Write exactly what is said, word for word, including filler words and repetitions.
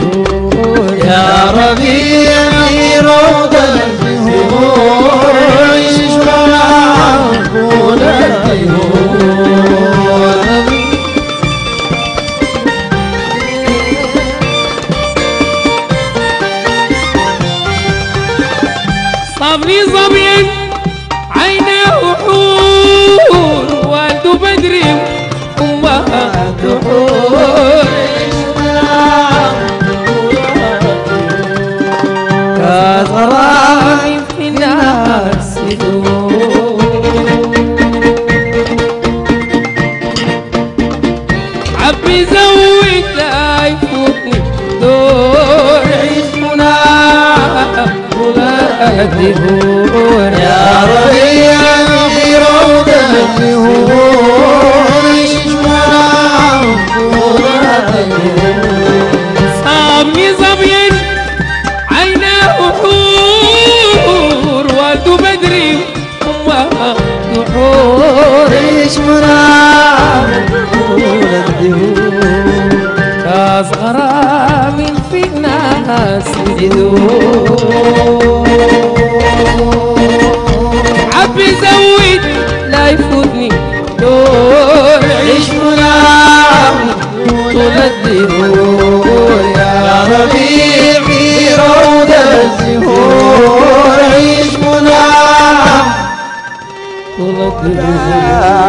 الزهور يا ربيع في روض الزهور يشرع طول الزهور صابني ظبي عينه حور والد بدر أمهات حور كزراعي في الناس عبي زود لا يفوتني دور عيشنا الزهور يا ربيع في روض الزهور يشرع طول الزهور صابني ظبي عيناه حور والد بدر أمهات حور يشرع طول الزهور كزغرام في الناس يدور عبي زود لا يفوتني دور عشقنا طول الزهور يا ربيع في روض الزهور عشقنا طول الدهور